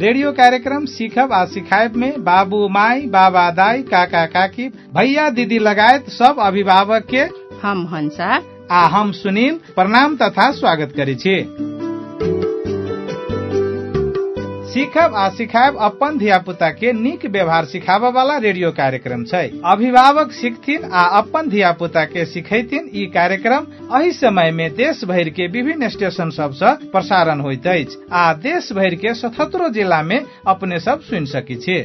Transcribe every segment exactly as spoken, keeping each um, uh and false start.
Radio कार्यक्रम सिखब आ सिखायब में बाबू माई, बाबा दाई, काका काकी, भैया दीदी लगायत सब अभिभावक के हम हंसा आ हम सुनील प्रणाम तथा स्वागत करै छी। सिखब आ सिखायब अपन धिया पुता के नीक व्यवहार सिखाबे वाला रेडियो कार्यक्रम छै। अभिभावक सीखथिन आ अपन धिया पुता के सिखैथिन। ई कार्यक्रम एहि समय में देश भर के विभिन्न स्टेशन सब से प्रसारण होइत अछि आ देश भर के सतहत्तरो जिला में अपने सब सुनि सकै छी।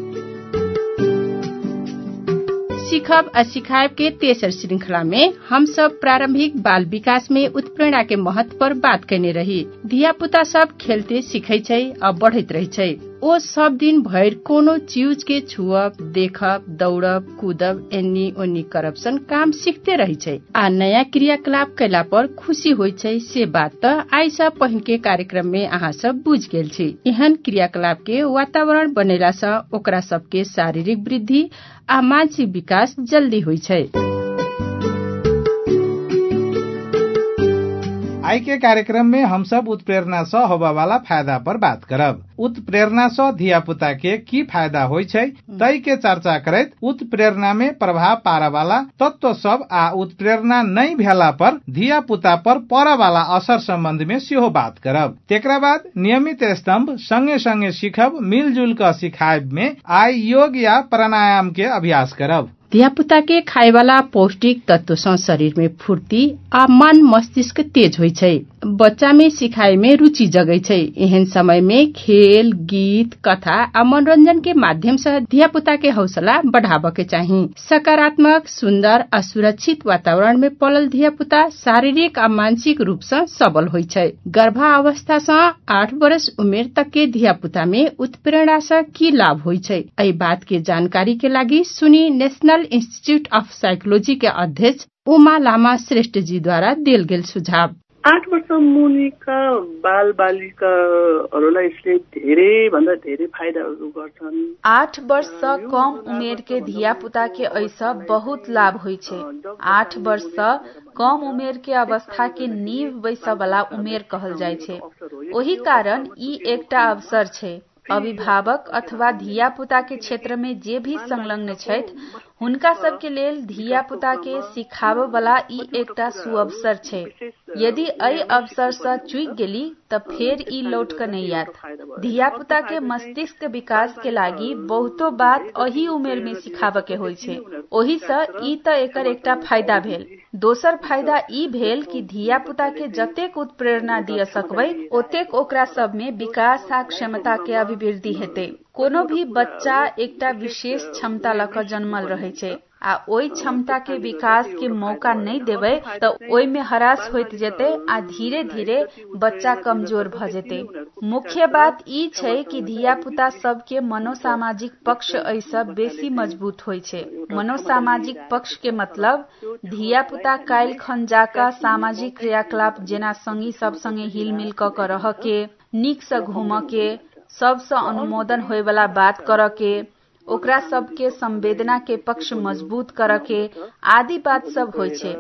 सिखब आ सिखायब के तेसर श्रृंखला में हम सब प्रारंभिक बाल विकास में उत्प्रेरणा के महत्व पर बात करने रही। धिया पुता सब खेलते सीखे छै आ बढ़त रहे छै। ओ सब दिन भर कोनो चीज के छुअब, देखब, दौड़ब, कूदब, एन्नी ओन्नी करप्शन काम सीखते रही छै आ नया क्रियाकलाप कैला पर खुशी होय छै। से बात त आई सब पहिन के कार्यक्रम में अहाँ सब बुझ गेल छी। एहन क्रियाकलाप के वातावरण बनेला से ओकरा सबके शारीरिक वृद्धि आ मानसिक विकास जल्दी होय छै। आई के कार्यक्रम में हम सब उत्प्रेरणा से होबा वाला फायदा पर बात करब। उत्प्रेरणा से धिया पुता के की फायदा होय छै तै के चर्चा करैत उत्प्रेरणा में प्रभाव पारा वाला तत्व सब आ उत्प्रेरणा नहीं भेला पर धिया पुता पर पड़ा वाला असर संबंध में सेहो बात करब। तेकरा बाद नियमित स्तंभ संगे संगे सीखब मिलजुल कर सिखायब में आई योग या प्राणायाम के अभ्यास करब। धिया पुता के खाए वाला पौष्टिक तत्व से शरीर में फूर्ति आ मन मस्तिष्क तेज होय छै। बच्चा में सिखाए में रुचि जगै छै। एहन समय में खेल, गीत, कथा आ मनोरंजन के माध्यम से धिया पुता के हौसला बढ़ाबे के चाही। सकारात्मक, सुंदर आ सुरक्षित वातावरण में पलल धिया पुता शारीरिक आ मानसिक रूप से सबल होय छै। गर्भावस्था से आठ वर्ष उमेर तक के धिया पुता में उत्प्रेरणा से की लाभ होय छै, एहि बात के जानकारी के लागि सुनी नेशनल इंस्टीट्यूट ऑफ साइकोलॉजी के अध्यक्ष उमा लामा श्रेष्ठ जी द्वारा दिल गेल सुझाव। आठ वर्ष मुनिका बाल बालिकाहरूलाई यसले धेरै भन्दा धेरै फाइदाहरू गर्छन्। आठ वर्ष से कम उमेर के धिया पुता के ऐसा बहुत लाभ होय छै। आठ वर्ष से कम उमेर के अवस्था के नींव बैसा वाला उमेर कहल जाय छै। ओही कारण ई एकटा अवसर छै। अभिभावक अथवा धिया पुता के क्षेत्र में जे भी संलग्न छथि हुनका सबके लेल धिया पुता के सिखाबे वाला ई एकटा सुअवसर छै। यदि एहि अवसर से चूक गेली त फेर ई लौट के नहीं आयत। धिया पुता के मस्तिष्क विकास के लागि बहुतो बात एही उमेर में सिखाबे के होय छै। ओही से ई त एकर एकटा फायदा भेल। दोसर फायदा ई भेल कि धिया पुता के जतेक उत्प्रेरणा दिय सकबै ओतेक ओकरा सब में विकास आ क्षमता के अभिवृद्धि हेतै। कोनो भी बच्चा एकटा विशेष क्षमता लक जन्मल रहे छै आ ओई क्षमता के विकास के मौका नहीं देबै त ओई में हरास होइत जेतै आ धीरे धीरे बच्चा कमजोर भ जेतै। मुख्य बात ई छै कि धिया पुता सब के मनोसामाजिक पक्ष ऐसा बेसी मजबूत होय छै। मनोसामाजिक पक्ष के मतलब धिया पुता काल्हि खन जाका सामाजिक क्रियाकलाप जेना संगी सब संगे हिलमिल क के रह के, नीक से घूम के, सबसे अनुमोदन होय वाला बात कर के, ओकरा सबके संवेदना के पक्ष मजबूत कर के आदि बात सब होय छै।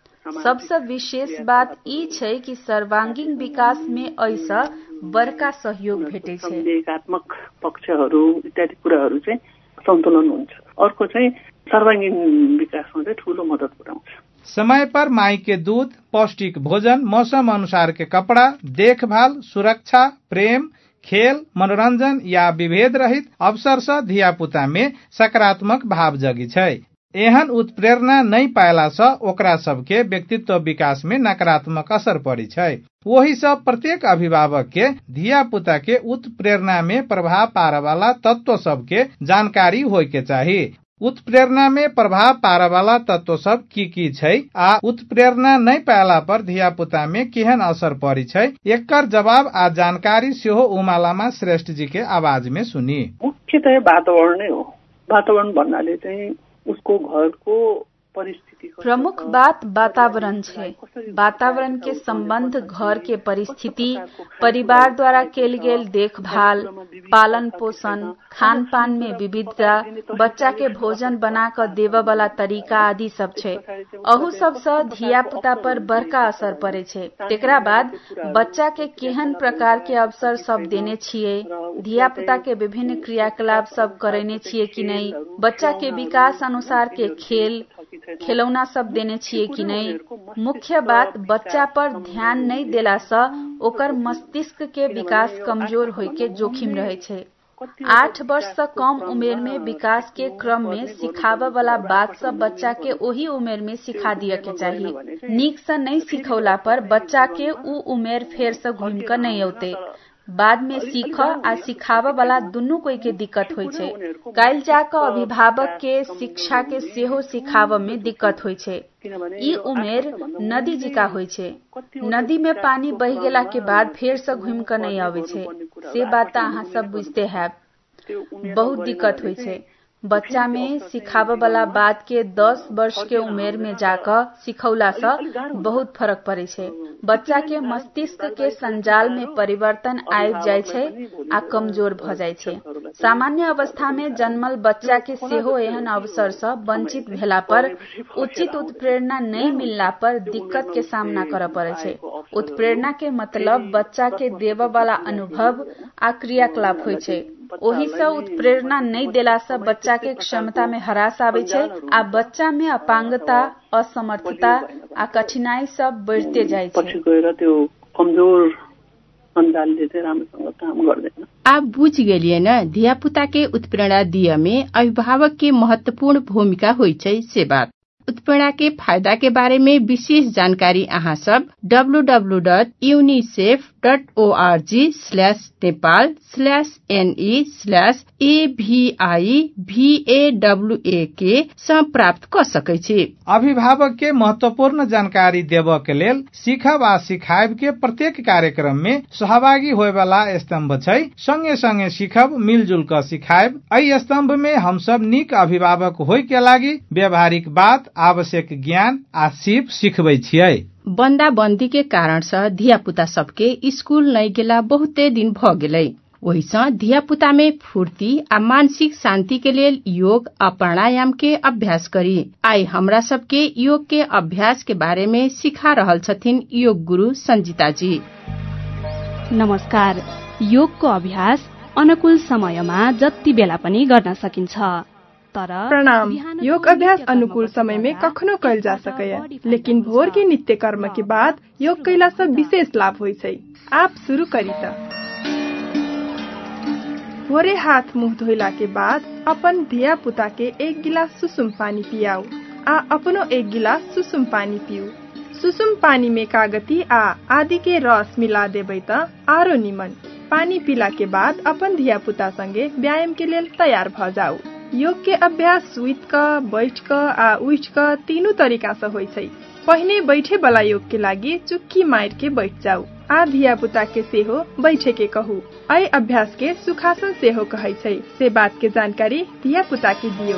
सबसे विशेष बात ई छै कि सर्वांगीण विकास में ऐसा बड़का सहयोग भेटै छै। एकात्मक पक्षहरू इत्यादि कुराहरू चाहिँ सन्तुलन हुन्छ। अर्को चाहिँ सर्वांगीण विकासमा चाहिँ ठूलो मद्दत पुर्याउँछ। समय पर माई के दूध, पौष्टिक भोजन, मौसम अनुसार के कपड़ा, देखभाल, सुरक्षा, प्रेम, खेल, मनोरंजन या विभेद रहित अवसर से धिया पुता में सकारात्मक भाव जगी छै। एहन उत्प्रेरणा नहीं पायला से ओकरा सबके व्यक्तित्व विकास में नकारात्मक असर पड़ी छै। वही सब प्रत्येक अभिभावक के धिया पुता के उत्प्रेरणा में प्रभाव पारा वाला तत्व सबके जानकारी होय के चाही। उत्प्रेरणा में प्रभाव पारा वाला तत्व सब की की छै आ उत्प्रेरणा नहीं पायला पर धिया पुता में केहन असर पड़ी छै, एकर जवाब आ जानकारी सेहो उमा लामा श्रेष्ठ जी के आवाज में सुनी। मुख्यतः वातावरण नै हो। वातावरण भन्नाले चाहिँ उसको घरको प्रमुख बात वातावरण छे। वातावरण के संबंध घर के परिस्थिति, परिवार द्वारा केल गेल देखभाल, पालन पोषण, खान पान में विविधता, बच्चा के भोजन बना कर देव वाला तरीका आदि सब छे। अहू सबसे धिया पुता पर बड़का असर पड़े छे। तेकरा बाद बच्चा के केहन प्रकार के अवसर सब देने छिए, धिया पुता के विभिन्न क्रियाकलाप सब करेने छिए कि नहीं, बच्चा के विकास अनुसार के खेल खिलौना सब देने छिए कि नहीं। मुख्य बात बच्चा पर ध्यान नहीं देला से ओकर मस्तिष्क के विकास कमजोर होय के जोखिम रहे छे। आठ वर्ष से कम उमेर में विकास के क्रम में सिखावे वाला बात सब बच्चा के ओही उमेर में सिखा दिए के चाहिए। नीक से नहीं सिखौला पर बच्चा के उ उमेर फेर से घूम कर नहीं औते। बाद में सीख आ सिखावे वाला दुनू कोई के दिक्कत होय छे। काल जाकर अभिभावक के शिक्षा के सेहो सिखावे में दिक्कत होय छे। ई उमेर नदी जिका होय छे। नदी में पानी बह गेला के बाद फेर से घूम कर नहीं आवे छे। से बात अहाँ सब बुझते हैं। बहुत दिक्कत होय छे। बच्चा में सिखावे वाला बात के दस वर्ष के उमेर में जाकर सिखौला से बहुत फर्क पड़े छे। बच्चा के मस्तिष्क के संजाल में परिवर्तन आबि जाय छे आ कमजोर भ जाय छे। सामान्य अवस्था में जन्मल बच्चा के सेहो एहन अवसर से वंचित भेला पर, उचित उत्प्रेरणा नहीं मिलला पर दिक्कत के सामना करऽ पड़े छे। उत्प्रेरणा के मतलब बच्चा के देव वाला अनुभव आ क्रियाकलाप होय छे। ओही से उत्प्रेरणा नहीं देला से बच्चा के क्षमता में ह्रास आवे छे आ बच्चा में अपांगता, असमर्थता आ कठिनाई सब बढ़ते जाय छे। कमजोर संजालले चाहिँ राम्रोसँग काम गर्दैन। आप बुझ गेलिए न, धिया पुता के उत्प्रेरणा दिए में अभिभावक के महत्वपूर्ण भूमिका होय छै। से बात उत्प्रेरणा के फायदा के बारे में विशेष जानकारी अहाँ सब W W W dot UNICEF dot O R G slash Nepal slash N E slash एभीआईभीएडब्ल्यूए के सँ प्राप्त कर सकै छी। अभिभावक के महत्वपूर्ण जानकारी देव के लेल सीखब आ सिखाब के प्रत्येक कार्यक्रम में सहभागी होय वाला स्तंभ छै। संगे संगे सीखब, मिलजुल कर सिखाब। एहि स्तंभ में हम सब नीक अभिभावक होय के लागी व्यवहारिक बात, आवश्यक ज्ञान आ सिप सिखबै छियै। बंदा बंदी के कारण से धिया पुता सबके स्कूल नहीं गेला बहुते दिन भ गेलै। वही से धिया पुता में फूर्ति आ मानसिक शांति के लेल योग आ प्राणायाम के अभ्यास करी। आई हमरा सबके योग के अभ्यास के बारे में सिखा रहल छथिन योग गुरु संजीता जी। नमस्कार। योग को अभ्यास अनुकूल समयमा जति बेला पनि गर्न सकिन्छ। तर प्रणाम। योग अभ्यास अनुकूल समय में कखनो कैल जा सकैया, लेकिन भोर के नित्य कर्म के बाद योग कैला से विशेष लाभ होय छै। आप शुरू करी त। भोरे हाथ मुंह धोइला के बाद अपन धिया पुता के एक गिलास सुसुम पानी पियाऊ आ अपनो एक गिलास सुसुम पानी पियू। सुसुम पानी में कागती आ आदि के रस मिला देबै त आरो निमन। पानी पीला के बाद अपन धिया पुता संगे व्यायाम के लेल तैयार भ जाऊ। योग के अभ्यास सुइत क, बैठ क आ उठ क तीनू तरीका से होय छै। पहिने बैठे वाला योग के लागि चुक्की मार के बैठ जाऊ आ धिया पुता के सेहो बैठे के कहू। एहि अभ्यास के सुखासन सेहो कहै छै। से बात के जानकारी धिया पुता के दियो।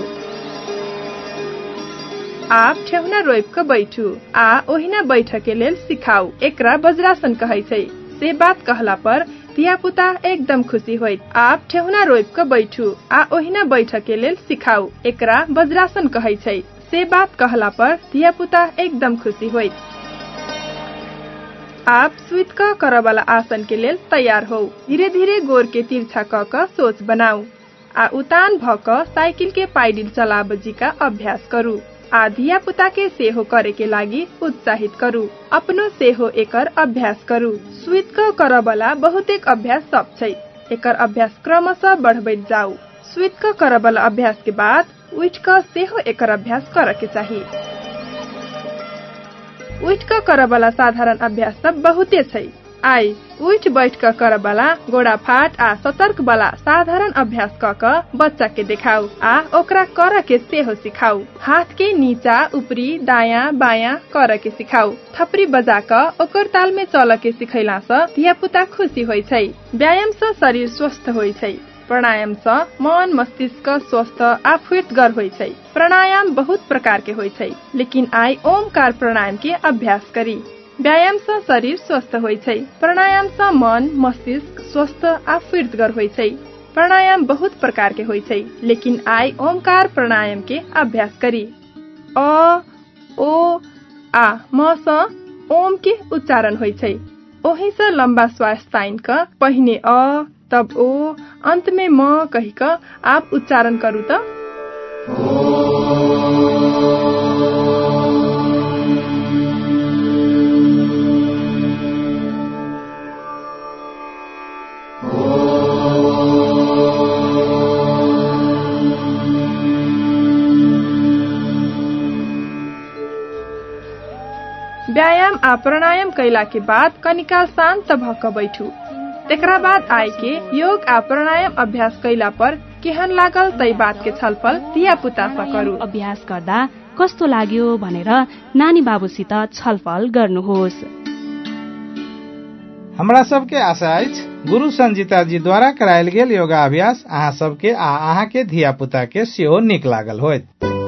आप ठेहुना रोइब क बैठू आ ओहिना बैठ के लेल सिखाऊ। एकरा वज्रासन कहै छै। से बात कहला पर धिया पुता एकदम खुशी होइत। आप ठेहुना रोइब क बैठू आ ओहिना बैठ के लेल सिखाऊ। एकरा वज्रासन कहै छै। से बात कहला पर धिया पुता एकदम खुशी होइत। आप सुइत क कर वाला आसन के लेल तैयार हो। धीरे धीरे गोर के तिरछा क क सोच बनाऊ आ उतान भ क साइकिल के पाइडिल चलाबजी का अभ्यास करू आ धिया पुता के सेहो करे के लागि उत्साहित करू। अपनो सेहो एकर अभ्यास करू। सुइत क कर वाला बहुतेक अभ्यास सब छै। एकर अभ्यास क्रमशः बढ़बैत जाऊ। सुइत क कर वाला अभ्यास के बाद उठ क सेहो एकर अभ्यास करे के चाही। उठ क कर वाला साधारण अभ्यास सब बहुते छै। आई उठ बैठ क कर वाला गोड़ा फाट आ सतर्क वाला साधारण अभ्यास क क बच्चा के देखाऊ आ ओकरा कर के सेहो सिखाऊ। हाथ के नीचा ऊपरी दायां बायां कर के सिखाऊ। थपरी बजा क ओकर ताल में चल के सिखैला से धिया पुता खुशी होय छै। व्यायाम से शरीर स्वस्थ होय छै। प्राणायाम से मन मस्तिष्क स्वस्थ आ फुर्तगर होइ छै। प्राणायाम बहुत प्रकार के होइ छै, लेकिन आई ओमकार प्राणायाम के अभ्यास करी। व्यायाम से शरीर स्वस्थ होइ छै। प्राणायाम से मन मस्तिष्क स्वस्थ आ फुर्तगर होइ छै। प्राणायाम बहुत प्रकार के होइ छै, लेकिन आई ओमकार प्राणायाम के अभ्यास करी। अ ओ आ म स ओम के उच्चारण होइ छै। ओही से लंबा श्वास ताइन क पहिने अ तब ओ अंत में म कही क आप उच्चारण करू त व्यायाम आ प्राणायाम कैला के बाद कनिकाल शांत भक बैठू। तेकरा बाद आए के योग आ प्राणायाम अभ्यास कैला पर केहन लागल तै बात के छलफल दिया पुता सा करू। अभ्यास गर्दा कस्तो लाग्यो भनेर नानी बाबुसित छलफल गर्नुहोस्। हमरा सबके आशा अछि गुरु संजीता जी द्वारा करायल गेल योगाभ्यास अहाँ सबके आ अहाँ के धिया पुता के सेहो नीक लागल होइत।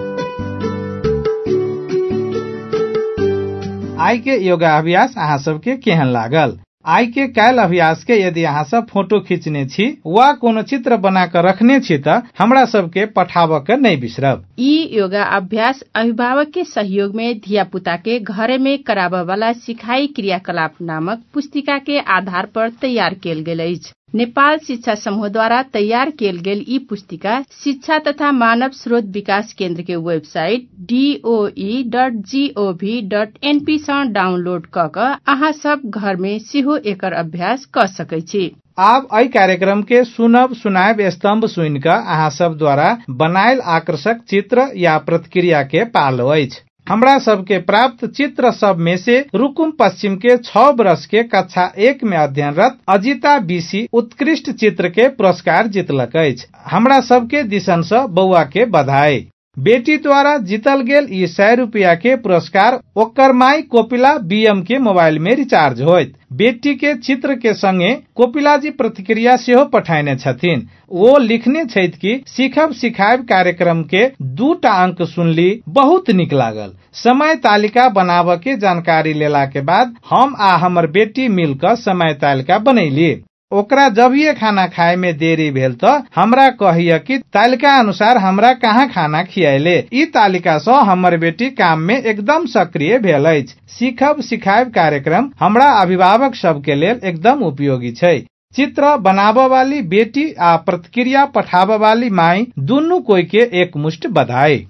आई के योगाभ्यास अहाँ सबके केहन लागल? आई के काल्हि अभ्यास के यदि अहाँ सब फोटो खींचने छी वा कोनो चित्र बना कर रखने छी त हमरा सबके पठाबऽ के नहीं बिसरब। ई योगा अभ्यास अभिभावक के सहयोग में धिया पुता के घरे में कराबऽ वाला सिखाई क्रियाकलाप नामक पुस्तिका के आधार पर तैयार कैल गेल अछि। नेपाल शिक्षा समूह द्वारा तैयार कैल गेल ई पुस्तिका शिक्षा तथा मानव स्रोत विकास केन्द्र के website DOE dot gov dot NP सँ डाउनलोड क क अहाँ सब घर में सेहो एकर अभ्यास क सकै छी। आब एहि कार्यक्रम के सुनब सुनायब स्तंभ सुनि क अहाँ सब द्वारा बनायल आकर्षक चित्र या प्रतिक्रिया के पालो अछि। हमरा सबके प्राप्त चित्र सब में से रुकुम पश्चिम के छह वर्ष के कक्षा एक में अध्ययनरत अजिता बीसी उत्कृष्ट चित्र के पुरस्कार जीतलक अछि। हमरा सबके दिसन से बौआ के बधाई। बेटी द्वारा जीतल गेल ई सौ रुपया के पुरस्कार ओकर माई कोपिला बीएम के मोबाइल में रिचार्ज होइत। बेटी के चित्र के संगे कोपिला जी प्रतिक्रिया सेहो पठाइने छथिन। वो लिखने छथि कि सीखब सिखायब कार्यक्रम के दूटा अंक सुनली, बहुत निक लागल। समय तालिका बनाबऽ के जानकारी लेला के बाद हम आ हमर बेटी मिलकर समय तालिका बनैली। ओकरा जभिए खाना खाए में देरी भेल तो हमरा कहिया कि तालिका अनुसार हमरा कहाँ खाना खियाले। ई तालिका से हमर बेटी काम में एकदम सक्रिय भेल अछि। सीखब सिखायब कार्यक्रम हमरा अभिभावक सब के लेल एकदम उपयोगी छै। चित्र बनाबऽ वाली बेटी आ प्रतिक्रिया पठाबऽ वाली माई दुनू कोई के एक मुष्ट बधाई।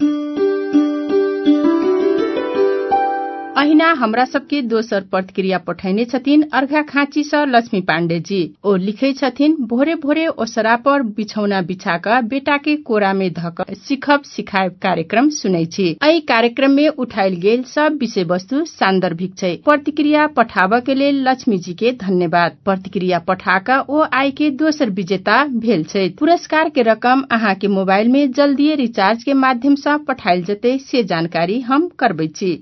अहिना हमरा सबके दोसर प्रतिक्रिया पठाइने छथिन अर्घा खाँची स लक्ष्मी पाण्डे जी। ओ लिखे छथिन भोरे भोरे ओसरा पर बिछौना बिछाका बेटा के कोरा में धक सीखब सिखायब कार्यक्रम सुनै छी। एहि कार्यक्रम में उठायल गेल सब विषय वस्तु सान्दर्भिक छै। प्रतिक्रिया पठाबऽ के लेल लक्ष्मी जी के धन्यवाद। प्रतिक्रिया पठाका ओ आई के दोसर विजेता भेल छै। पुरस्कार के रकम अहाँ के मोबाइल में जल्दीए रिचार्ज के माध्यम से पठायल जते से जानकारी हम करबै छी।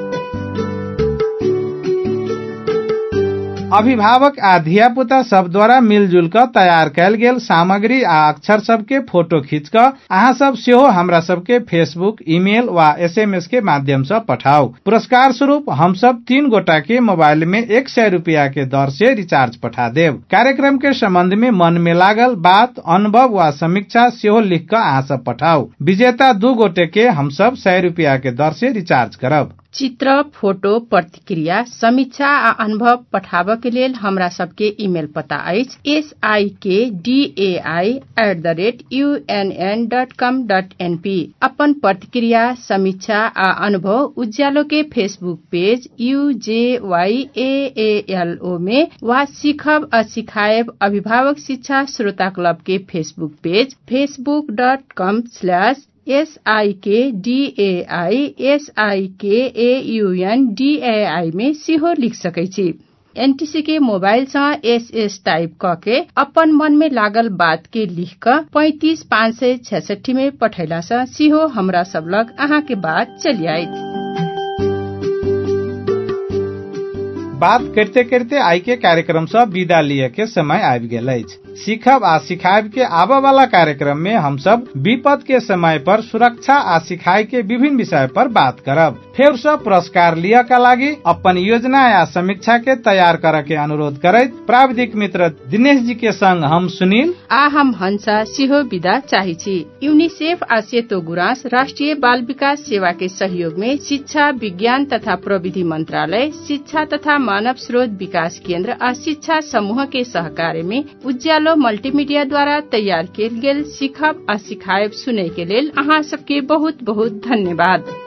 अभिभावक आ धिया पुता सब द्वारा मिलजुल क तैयार कैल गेल सामग्री आ अक्षर सब के फोटो खींच क अहाँ सब सेहो हमरा सब के फेसबुक, ईमेल वा एसएमएस के माध्यम से पठाओ। पुरस्कार स्वरूप हम सब तीन गोटा के मोबाइल में एक सौ रुपया के दर से रिचार्ज पठा देव। कार्यक्रम के संबंध में मन में लागल बात, अनुभव वा समीक्षा सेहो लिख क अहाँ सब पठाओ। विजेता दू गोटे के हम सब सौ रुपया के दर से रिचार्ज करब। चित्र, फोटो, प्रतिक्रिया, समीक्षा आ अनुभव पठाबऽ के लेल हमरा सबके ईमेल पता अछि S I K D A I at the rate U N N dot com dot N P. अपन प्रतिक्रिया, समीक्षा आ अनुभव उज्यालो के Facebook page U J Y A A L O में वा सीखब आ सिखायब अभिभावक शिक्षा श्रोता क्लब के Facebook page Facebook dot com slash S I K D A I S I K A U N D A I में सेहो लिख सकै छी। एनटीसी के मोबाइल से एस एस टाइप क के अपन मन में लागल बात के लिख क पैंतीस पाँच सौ छसठी में पठैला से सेहो हमरा सब लग अहाँ के बात चली आयत। बात करते करते आई के कार्यक्रम से विदा लिए के समय आबि गेल अछि। सीखब आ सिखाब के आबा वाला कार्यक्रम में हम सब विपद के समय पर सुरक्षा आ सिखाई के विभिन्न विषय पर बात करब। फेर से पुरस्कार लिया का लागी अपन योजना या समीक्षा के तैयार करे के अनुरोध करैत प्राविधिक मित्र दिनेश जी के संग हम सुनील आ हम हंसा सिहो विदा चाही छी। यूनिसेफ आ सेतो गुरांस राष्ट्रीय बाल विकास सेवा के सहयोग में शिक्षा विज्ञान तथा प्रविधि मंत्रालय, शिक्षा तथा मानव स्रोत विकास केंद्र आ शिक्षा समूह के सहकार्य में उज्यालो मल्टीमीडिया द्वारा तैयार कैल गेल सीखब आ सिखायब सुने के लेल अहाँ सबके बहुत बहुत धन्यवाद।